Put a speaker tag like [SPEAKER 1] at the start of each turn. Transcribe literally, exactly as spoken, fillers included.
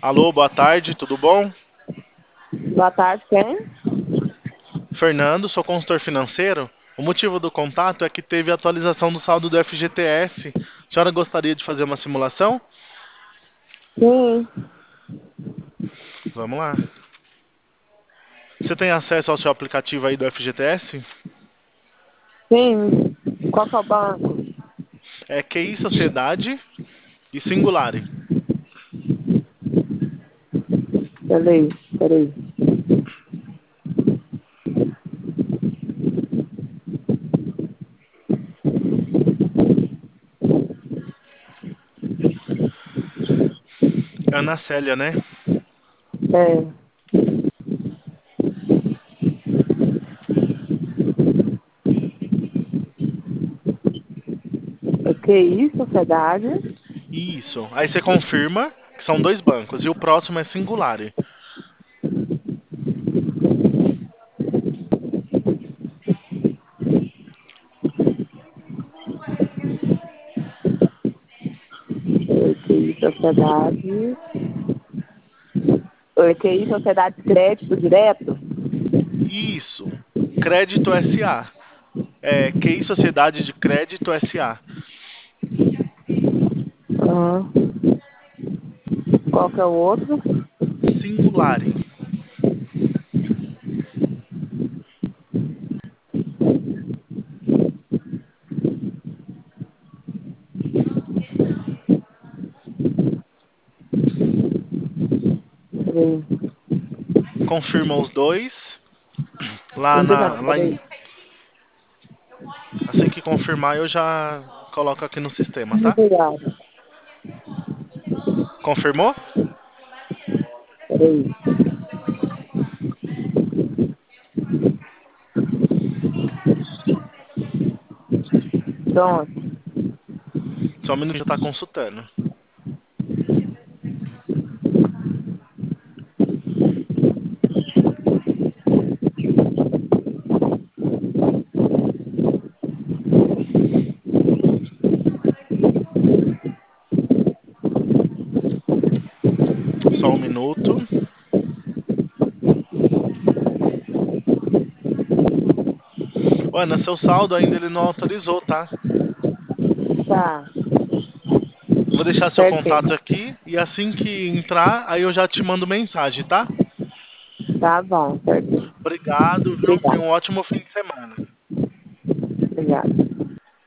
[SPEAKER 1] Alô, boa tarde, tudo bom?
[SPEAKER 2] Boa tarde, quem?
[SPEAKER 1] Fernando, sou consultor financeiro. O motivo do contato é que teve atualização do saldo do F G T S. A senhora gostaria de fazer uma simulação?
[SPEAKER 2] Sim,
[SPEAKER 1] Vamos lá. Você tem acesso ao seu aplicativo aí do F G T S?
[SPEAKER 2] sim. Qual que é o banco?
[SPEAKER 1] É Q I Sociedade e Singulare.
[SPEAKER 2] Peraí, peraí.
[SPEAKER 1] Ana Célia, né?
[SPEAKER 2] É, é Q I, Sociedade.
[SPEAKER 1] Isso. Aí você confirma que são dois bancos e o próximo é Singulare.
[SPEAKER 2] É, Q I, Sociedade. É, Q I, Sociedade de Crédito Direto.
[SPEAKER 1] Isso. Crédito S A. É Q I Sociedade de Crédito S A.
[SPEAKER 2] Aham. Qual que é o outro?
[SPEAKER 1] Singulare.
[SPEAKER 2] Peraí.
[SPEAKER 1] Confirma os dois. Lá
[SPEAKER 2] Ainda
[SPEAKER 1] na,
[SPEAKER 2] não,
[SPEAKER 1] lá em,
[SPEAKER 2] peraí.
[SPEAKER 1] assim que confirmar, eu já coloco aqui no sistema,
[SPEAKER 2] Muito
[SPEAKER 1] tá?
[SPEAKER 2] obrigada.
[SPEAKER 1] Confirmou?
[SPEAKER 2] Peraí. Pronto.
[SPEAKER 1] Só um minuto, já tá consultando. Só um minuto. Ana, seu saldo ainda ele não autorizou, tá?
[SPEAKER 2] Tá,
[SPEAKER 1] Vou deixar seu contato
[SPEAKER 2] certeza.
[SPEAKER 1] aqui e assim que entrar, aí eu já te mando mensagem, tá?
[SPEAKER 2] Tá bom, certeza.
[SPEAKER 1] Obrigado, viu? Tenha
[SPEAKER 2] Obrigada.
[SPEAKER 1] um ótimo fim de semana.
[SPEAKER 2] Obrigada.